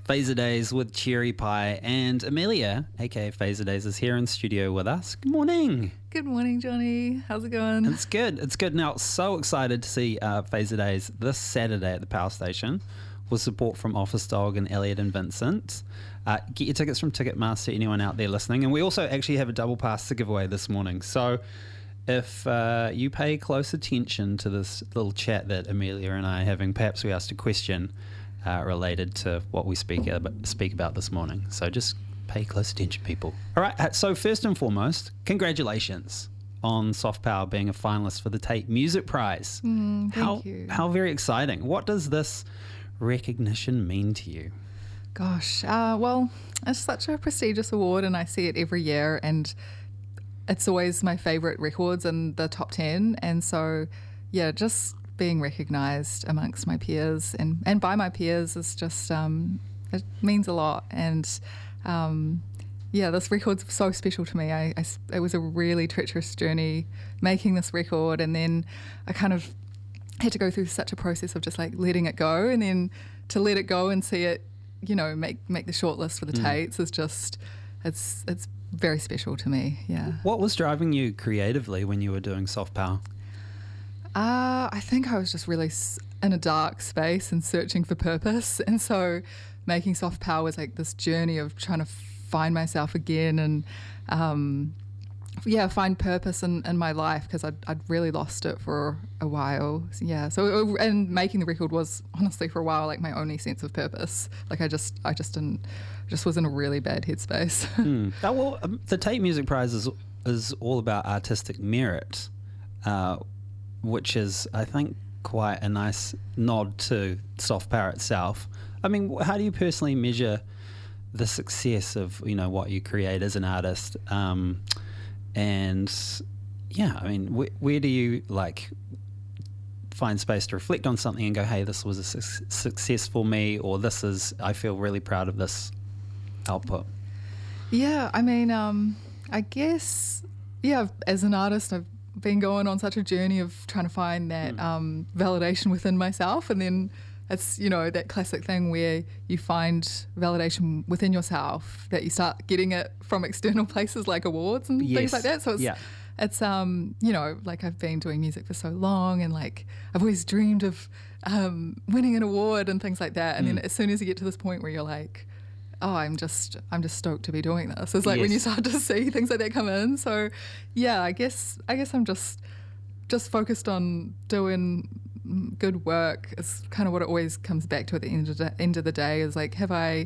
Phaser Days with Cherry Pie, and Amelia, aka Phaser Days, is here in studio with us. Good morning. Good morning, Johnny. How's it going? It's good. It's good. Now, so excited to see Phaser Days this Saturday at the Power Station with support from Office Dog and Elliot and Vincent. Get your tickets from Ticketmaster, anyone out there listening. And we also actually have a double pass to give away this morning. So if you pay close attention to this little chat that Amelia and I are having, perhaps we asked a question related to what we speak about this morning. So just pay close attention, people. All right, so first and foremost, congratulations on Soft Power being a finalist for the Tate Music Prize. Thank you. How very exciting. What does this recognition mean to you? Gosh, well, it's such a prestigious award and I see it every year and it's always my favourite records in the top 10. And so, yeah, just being recognised amongst my peers and by my peers is just, it means a lot. And yeah, this record's so special to me. It was a really treacherous journey making this record, and then I kind of had to go through such a process of just like letting it go, and then to let it go and see it, you know, make the shortlist for the Tates is just, it's very special to me. Yeah. What was driving you creatively when you were doing Soft Power? I think I was just really in a dark space and searching for purpose. And so making Soft Power was like this journey of trying to find myself again and, find purpose in my life, because I'd really lost it for a while. Yeah. So, and making the record was honestly for a while like my only sense of purpose. Like I just was in a really bad headspace. Well, the Tate Music Prize is all about artistic merit, which is, I think, quite a nice nod to Soft Power itself. I mean, how do you personally measure the success of, you know, what you create as an artist? And yeah, I mean, where do you like find space to reflect on something and go, hey, this was a success for me, or I feel really proud of this output? Yeah, I mean, I guess, yeah, as an artist, I've been going on such a journey of trying to find that validation within myself, and then it's, you know, that classic thing where you find validation within yourself, that you start getting it from external places like awards and things like that. So it's you know, like I've been doing music for so long and like I've always dreamed of winning an award and things like that. And then as soon as you get to this point where you're like, oh, I'm just stoked to be doing this. It's like when you start to see things like that come in. So yeah, I guess I'm just focused on doing good work. Is kind of what it always comes back to at the end of the day, is like, have I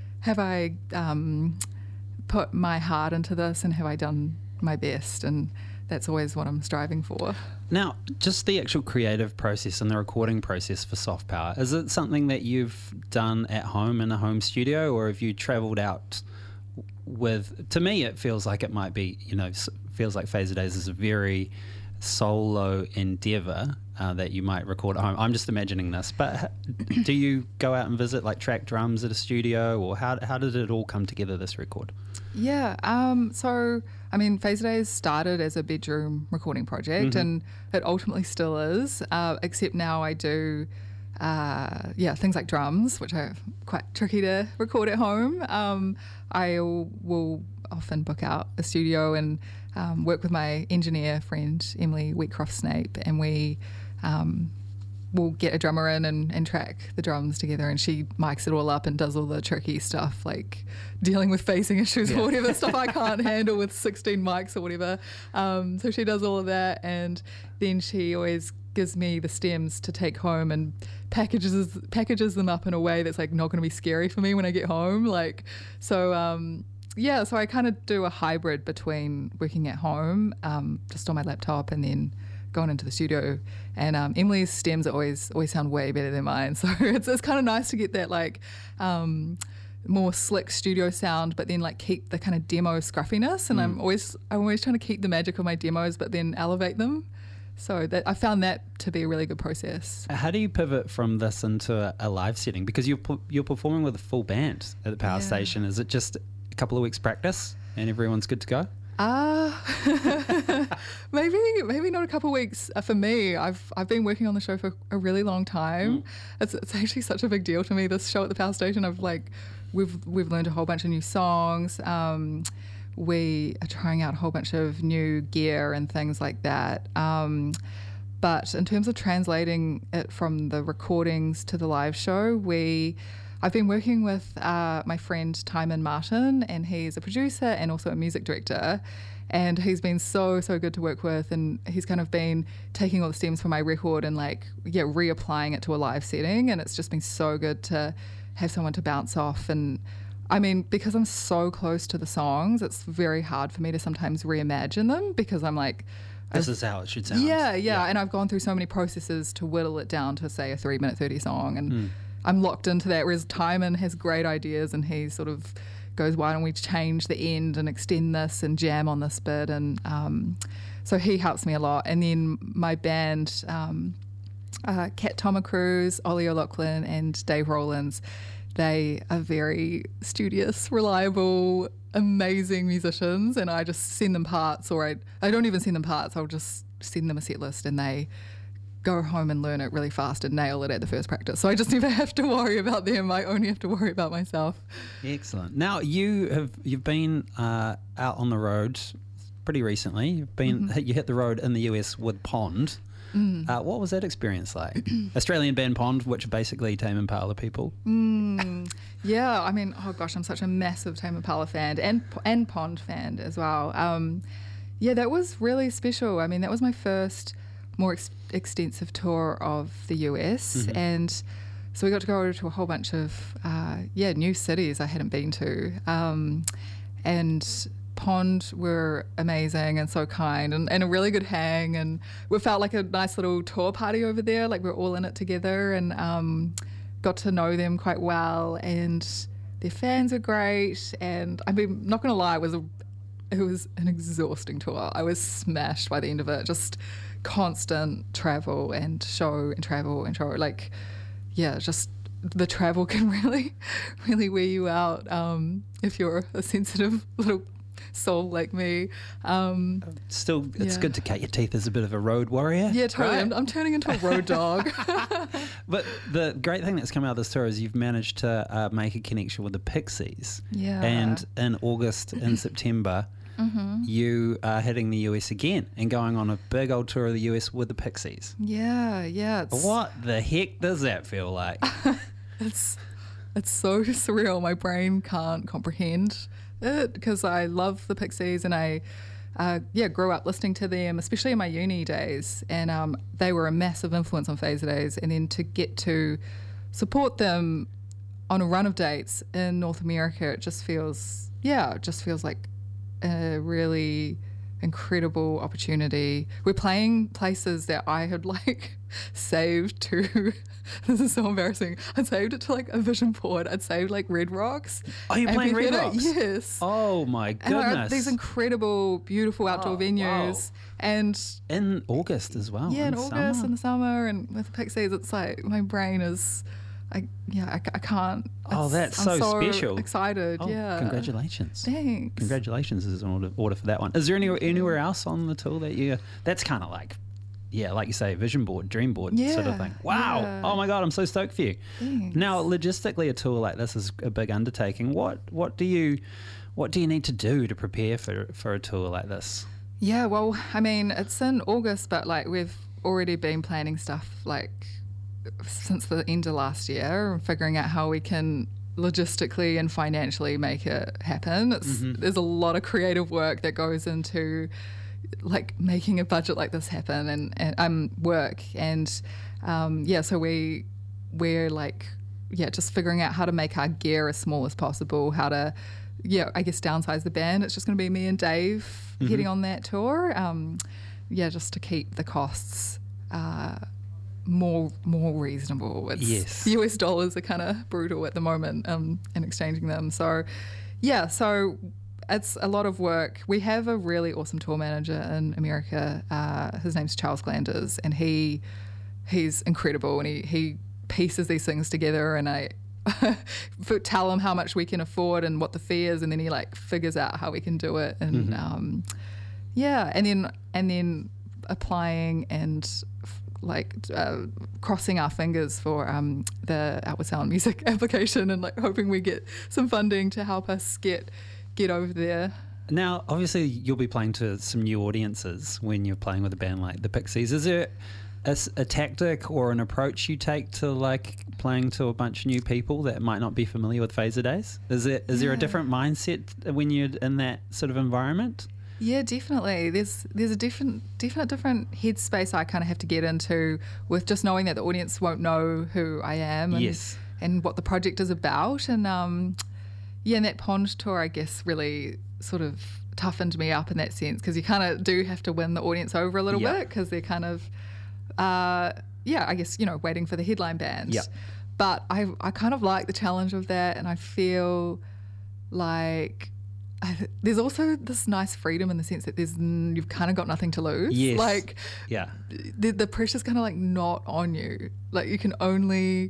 put my heart into this, and have I done my best? And that's always what I'm striving for. Now, just the actual creative process and the recording process for Soft Power, is it something that you've done at home in a home studio, or have you travelled out with? To me, it feels like it might be, you know, feels like Phaser Days is a very solo endeavour that you might record at home. I'm just imagining this, but do you go out and visit, like, track drums at a studio, or how did it all come together, this record? Yeah, so I mean, Phaser Days started as a bedroom recording project, and it ultimately still is, except now I do things like drums, which are quite tricky to record at home. I will often book out a studio and work with my engineer friend Emily Wheatcroft-Snape, and we we'll get a drummer in and track the drums together, and she mics it all up and does all the tricky stuff like dealing with phasing issues or whatever, stuff I can't handle with 16 mics or whatever. So she does all of that, and then she always gives me the stems to take home and packages them up in a way that's like not going to be scary for me when I get home. So I kind of do a hybrid between working at home, just on my laptop, and then going into the studio. And Emily's stems always sound way better than mine, so it's kind of nice to get that like more slick studio sound, but then like keep the kind of demo scruffiness. And I'm always trying to keep the magic of my demos, but then elevate them. So I found that to be a really good process. How do you pivot from this into a live setting? Because you're performing with a full band at the Power Station. Is it just a couple of weeks practice and everyone's good to go? Uh, maybe not a couple of weeks. For me, I've been working on the show for a really long time. It's actually such a big deal to me. This show at the Power Station, we've learned a whole bunch of new songs. We are trying out a whole bunch of new gear and things like that. But in terms of translating it from the recordings to the live show, I've been working with my friend Timon Martin, and he's a producer and also a music director. And he's been so good to work with, and he's kind of been taking all the stems from my record and reapplying it to a live setting. And it's just been so good to have someone to bounce off. And I mean, because I'm so close to the songs, it's very hard for me to sometimes reimagine them, because I'm like, this is how it should sound. Yeah. And I've gone through so many processes to whittle it down to, say, a 3-minute 30 song. And I'm locked into that, whereas Timon has great ideas, and he sort of goes, why don't we change the end and extend this and jam on this bit? And so he helps me a lot. And then my band, Kat Tomacruz, Ollie O'Loughlin and Dave Rowlands, they are very studious, reliable, amazing musicians, and I just send them parts, or I don't even send them parts, I'll just send them a set list and they go home and learn it really fast and nail it at the first practice. So I just never have to worry about them. I only have to worry about myself. Excellent. Now you've been out on the road pretty recently. You've been you hit the road in the US with Pond. What was that experience like? Australian band Pond, which are basically Tame Impala people. Yeah, I mean, oh gosh, I'm such a massive Tame Impala fan and Pond fan as well. Yeah, that was really special. I mean, that was my first more extensive tour of the US, and so we got to go to a whole bunch of new cities I hadn't been to, and Pond were amazing and so kind, and a really good hang, and we felt like a nice little tour party over there, like we're all in it together, and got to know them quite well, and their fans are great. And I mean, not gonna lie, it was an exhausting tour. I was smashed by the end of it, just constant travel and show and travel and show, like, yeah, just the travel can really wear you out if you're a sensitive little soul like me. Still, it's good to cut your teeth as a bit of a road warrior. Yeah, totally. Right? I'm turning into a road dog. But the great thing that's come out of this tour is you've managed to make a connection with the Pixies. Yeah. And in August and September, you are hitting the US again and going on a big old tour of the US with the Pixies. Yeah. What the heck does that feel like? It's so surreal. My brain can't comprehend it, because I love the Pixies, and I grew up listening to them, especially in my uni days, and they were a massive influence on Phaser Days. And then to get to support them on a run of dates in North America, it just feels like a really incredible opportunity. We're playing places that I had saved to. This is so embarrassing. I'd saved it to a vision board. I'd saved Red Rocks. Oh, you're playing Red Rocks? Yes. Oh my goodness. And these incredible, beautiful outdoor venues. Wow. And in August as well. Yeah, in August, in the summer, and with the Pixies, it's like my brain is. I can't. Oh, that's I'm so special. Excited, yeah. Congratulations. Thanks. Congratulations is in order for that one. Is there anywhere else on the tour that that's kind of like you say, vision board, dream board sort of thing? Wow. Yeah. Oh my God, I'm so stoked for you. Thanks. Now, logistically, a tour like this is a big undertaking. What do you need to do to prepare for a tour like this? Yeah, well, I mean, it's in August, but we've already been planning stuff since the end of last year, and figuring out how we can logistically and financially make it happen. There's a lot of creative work that goes into making a budget like this happen, and work, and so we're just figuring out how to make our gear as small as possible, how to I guess downsize the band. It's just going to be me and Dave heading on that tour, just to keep the costs more reasonable. Yes. US dollars are kind of brutal at the moment in exchanging them. So it's a lot of work. We have a really awesome tour manager in America. His name's Charles Glanders, and he's incredible, and he pieces these things together, and tell him how much we can afford and what the fee is, and then he like figures out how we can do it. And and then applying and crossing our fingers for the Outward Sound music application, and like hoping we get some funding to help us get over there. Now, obviously, you'll be playing to some new audiences when you're playing with a band like the Pixies. Is there a tactic or an approach you take to like playing to a bunch of new people that might not be familiar with Phaser Days? Is there a different mindset when you're in that sort of environment? Yeah, definitely. There's a different headspace I kind of have to get into with just knowing that the audience won't know who I am and what the project is about. And and that Pond tour, I guess, really sort of toughened me up in that sense, because you kind of do have to win the audience over a little bit, because they're kind of, I guess, waiting for the headline band. Yeah. But I kind of like the challenge of that, and I feel like there's also this nice freedom in the sense that you've kind of got nothing to lose. Yes. Like, the pressure's kind of like not on you. Like you can only,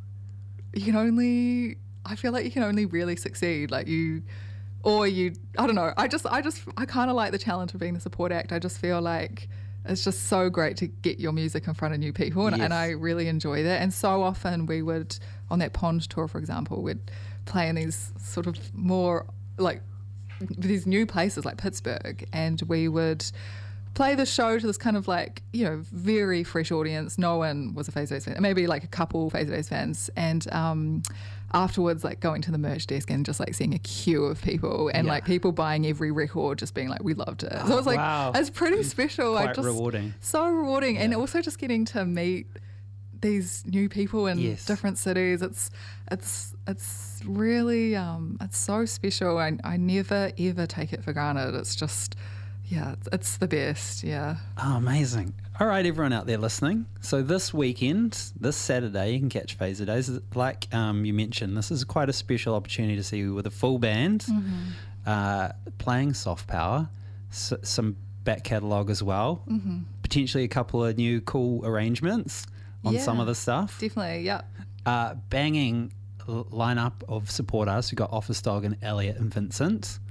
I feel like you can only really succeed. Like I don't know. I kind of like the challenge of being the support act. I just feel like it's just so great to get your music in front of new people, and I really enjoy that. And so often we would, on that Pond tour, for example, we'd play in these sort of more like these new places like Pittsburgh, and we would play the show to this kind of like, very fresh audience. No one was a Phaser Days fan, maybe like a couple Phaser Days fans, and afterwards like going to the merch desk and just like seeing a queue of people, and like people buying every record, just being like, we loved it. So it was like, it's pretty special. Quite rewarding. So rewarding. And also just getting to meet these new people in different cities. It's really it's so special. I never ever take it for granted. It's just it's the best. Oh, amazing. All right, everyone out there listening. So this weekend, this Saturday, you can catch Phaser Days. Like you mentioned, this is quite a special opportunity to see you with a full band, playing soft power, some back catalogue as well, potentially a couple of new cool arrangements on some of the stuff. Definitely, yeah. Banging lineup of support artists. We've got Office Dog and Elliot and Vincent.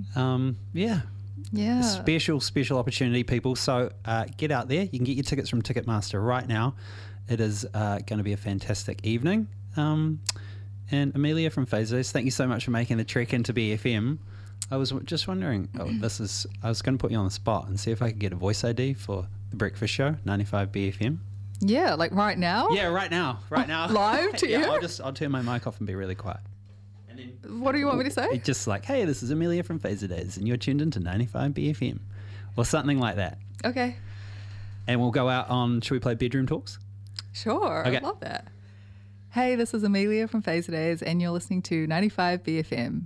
Special opportunity, people. So get out there. You can get your tickets from Ticketmaster right now. It is going to be a fantastic evening. And Amelia from Phaser Days, thank you so much for making the trek into BFM. I was just wondering, I was going to put you on the spot and see if I could get a voice ID for the breakfast show, 95 BFM. Yeah, like right now? Yeah, right now. Live to you? I'll turn my mic off and be really quiet. And then, what do you want me to say? Just like, hey, this is Amelia from Phaser Days, and you're tuned into 95 BFM, or something like that. Okay. And we'll go out on, should we play Bedroom Talks? Sure, okay. I love that. Hey, this is Amelia from Phaser Days, and you're listening to 95 BFM.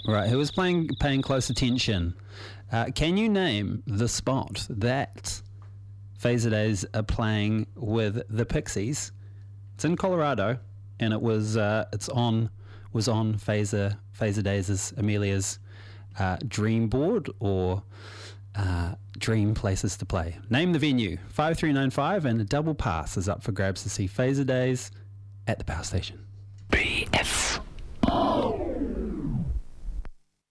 Right, who was paying close attention? Can you name the spot that Phaser Days are playing with the Pixies? It's in Colorado, and it was on Phaser Days' Amelia's dream board or dream places to play. Name the venue. 5395, and a double pass is up for grabs to see Phaser Days at the Power Station. BF.